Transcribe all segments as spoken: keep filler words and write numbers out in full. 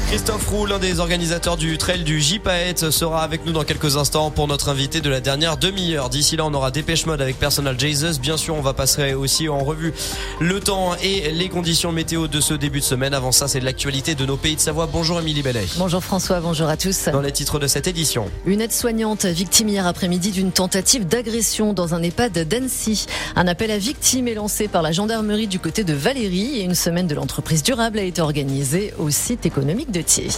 Christophe Roux, l'un des organisateurs du trail du J-Paet, sera avec nous dans quelques instants pour notre invité de la dernière demi-heure. D'ici là, on aura Dépêche Mode avec Personal Jesus. Bien sûr, on va passer aussi en revue le temps et les conditions météo de ce début de semaine. Avant ça, c'est de l'actualité de nos pays de Savoie. Bonjour Émilie Bellet. Bonjour François, bonjour à tous. Dans les titres de cette édition. Une aide-soignante victime hier après-midi d'une tentative d'agression dans un EHPAD d'Annecy. Un appel à victimes est lancé par la gendarmerie du côté de Valérie et une semaine de l'entreprise durable a été organisée au site économique de Thiers.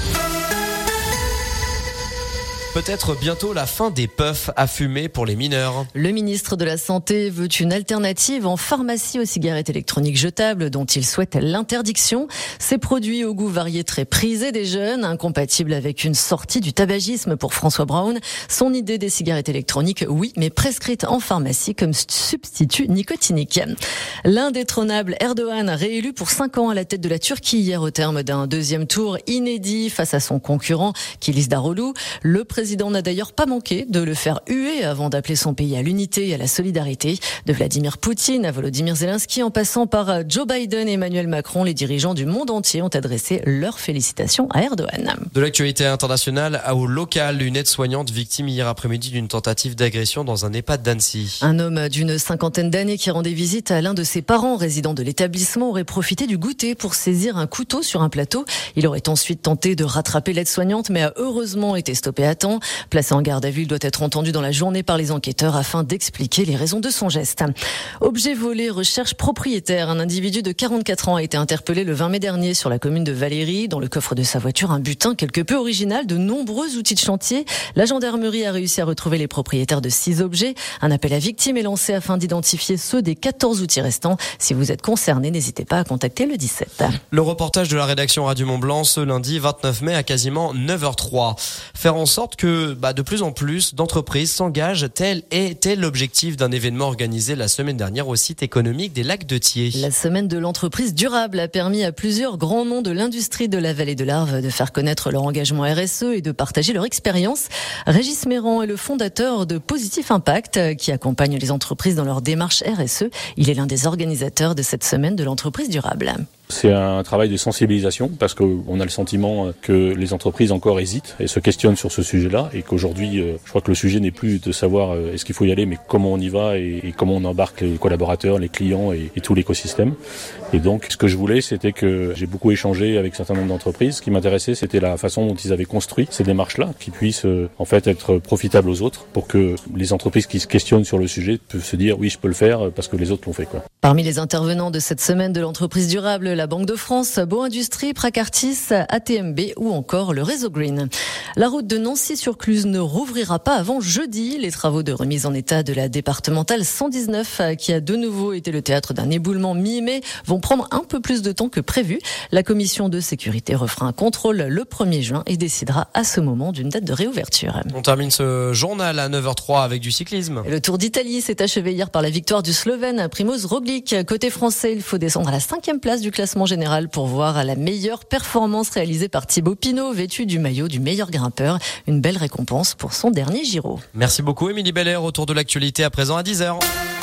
Peut-être bientôt la fin des puffs à fumer pour les mineurs. Le ministre de la Santé veut une alternative en pharmacie aux cigarettes électroniques jetables dont il souhaite l'interdiction. Ces produits au goût varié très prisés des jeunes, incompatibles avec une sortie du tabagisme pour François Braun. Son idée des cigarettes électroniques, oui, mais prescrites en pharmacie comme substitut nicotinique. L'indétrônable Erdogan, réélu pour cinq ans à la tête de la Turquie hier au terme d'un deuxième tour inédit face à son concurrent Kılıçdaroğlu. Le président Le président n'a d'ailleurs pas manqué de le faire huer avant d'appeler son pays à l'unité et à la solidarité. De Vladimir Poutine à Volodymyr Zelensky en passant par Joe Biden et Emmanuel Macron, les dirigeants du monde entier ont adressé leurs félicitations à Erdogan. De l'actualité internationale à au local, une aide-soignante victime hier après-midi d'une tentative d'agression dans un EHPAD d'Annecy. Un homme d'une cinquantaine d'années qui rendait visite à l'un de ses parents résidant de l'établissement aurait profité du goûter pour saisir un couteau sur un plateau. Il aurait ensuite tenté de rattraper l'aide-soignante mais a heureusement été stoppé à temps. Placé en garde à vue, il doit être entendu dans la journée par les enquêteurs afin d'expliquer les raisons de son geste. Objet volé, recherche propriétaire. Un individu de quarante-quatre ans a été interpellé le vingt mai dernier sur la commune de Valérie. Dans le coffre de sa voiture, un butin quelque peu original, de nombreux outils de chantier. La gendarmerie a réussi à retrouver les propriétaires de six objets. Un appel à victimes est lancé afin d'identifier ceux des quatorze outils restants. Si vous êtes concerné, n'hésitez pas à contacter le dix-sept. Le reportage de la rédaction Radio Mont-Blanc ce lundi vingt-neuf mai à quasiment neuf heures trois. Faire en sorte que bah, de plus en plus d'entreprises s'engagent. Tel était l'objectif d'un événement organisé la semaine dernière au site économique des Lacs de Thiers. La semaine de l'entreprise durable a permis à plusieurs grands noms de l'industrie de la vallée de l'Arve de faire connaître leur engagement R S E et de partager leur expérience. Régis Méran est le fondateur de Positif Impact qui accompagne les entreprises dans leur démarche R S E. Il est l'un des organisateurs de cette semaine de l'entreprise durable. C'est un travail de sensibilisation parce qu'on a le sentiment que les entreprises encore hésitent et se questionnent sur ce sujet-là et qu'aujourd'hui, je crois que le sujet n'est plus de savoir est-ce qu'il faut y aller, mais comment on y va et, et comment on embarque les collaborateurs, les clients et, et tout l'écosystème. Et donc, ce que je voulais, c'était que j'ai beaucoup échangé avec un certain nombre d'entreprises. Ce qui m'intéressait, c'était la façon dont ils avaient construit ces démarches-là, qui puissent en fait être profitables aux autres pour que les entreprises qui se questionnent sur le sujet peuvent se dire oui, je peux le faire parce que les autres l'ont fait, quoi. Parmi les intervenants de cette semaine de l'entreprise durable, la Banque de France, Beau Industrie, Pracartis, A T M B ou encore le réseau Green. La route de Nancy-sur-Cluse ne rouvrira pas avant jeudi. Les travaux de remise en état de la départementale cent dix-neuf, qui a de nouveau été le théâtre d'un éboulement mi-mai, vont prendre un peu plus de temps que prévu. La commission de sécurité refera un contrôle le premier juin et décidera à ce moment d'une date de réouverture. On termine ce journal à neuf heures trois avec du cyclisme. Le Tour d'Italie s'est achevé hier par la victoire du Slovène Primož Roglič. Côté français, il faut descendre à la cinquième place du classement général pour voir la meilleure performance réalisée par Thibaut Pinot, vêtu du maillot du meilleur grimpeur. Une belle récompense pour son dernier Giro. Merci beaucoup Émilie Bellet. Retour de l'actualité à présent à dix heures.